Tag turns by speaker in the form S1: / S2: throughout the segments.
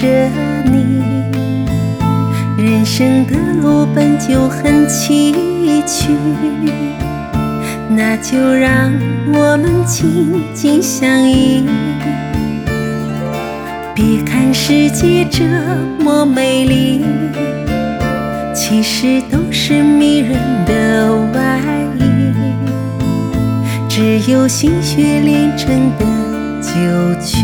S1: 着你。人生的路本就很崎岖，那就让我们紧紧相依。别看世界这么美丽，其实都是迷人的外衣。只有心血炼成的酒曲，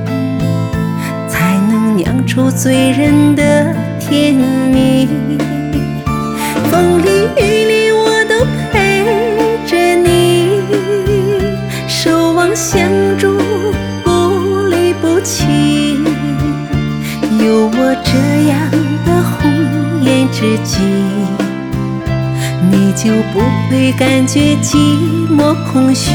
S1: 才能酿出醉人的甜蜜。风里雨里我都陪着你，守望相助不离不弃。有我这样的红颜知己，你就不会感觉寂寞空虚。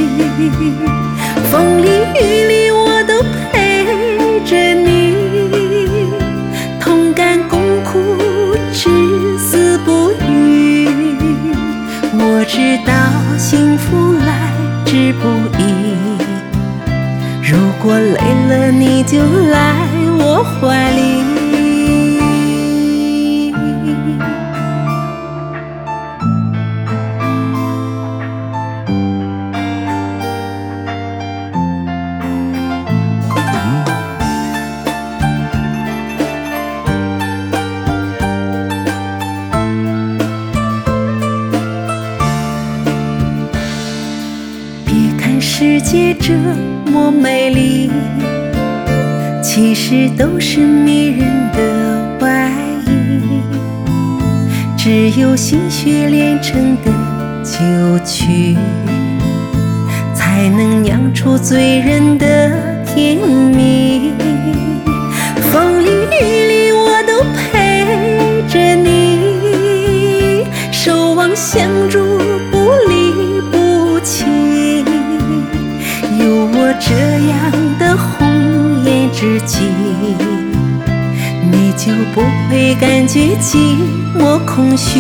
S1: 风里雨里我都陪着你，同甘共苦，至死不渝。我知道幸福来之不易，如果累了你就来我怀里。世界这么美丽，其实都是迷人的外衣。只有心血炼成的酒曲，才能酿出醉人的甜蜜。风里雨里我都陪着你，守望相助不离不弃。有我这样的红颜知己，你就不会感觉寂寞空虚。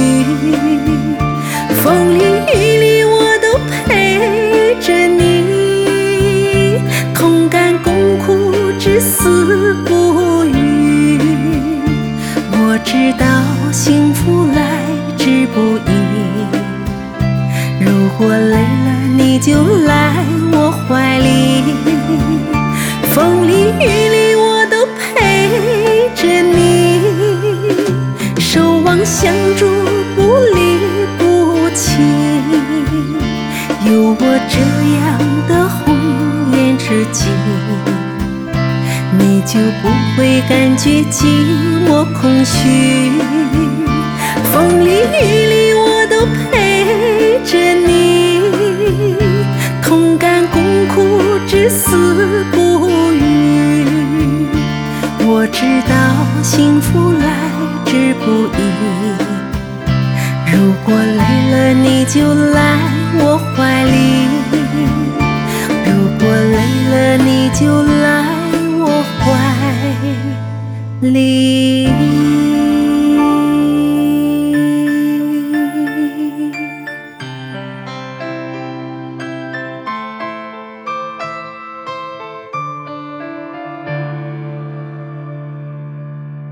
S1: 风里雨里我都陪着你，同甘共苦，至死不渝。我知道幸福来之不易，如果累了你就来我怀里。风里雨里我都陪着你，守望相助不离不弃。有我这样的红颜知己，你就不会感觉寂寞空虚。风里雨里我都陪着你，同甘共苦，至死不渝。我知道幸福来之不易，如果累了你就来我怀里。如果累了你就来我怀里。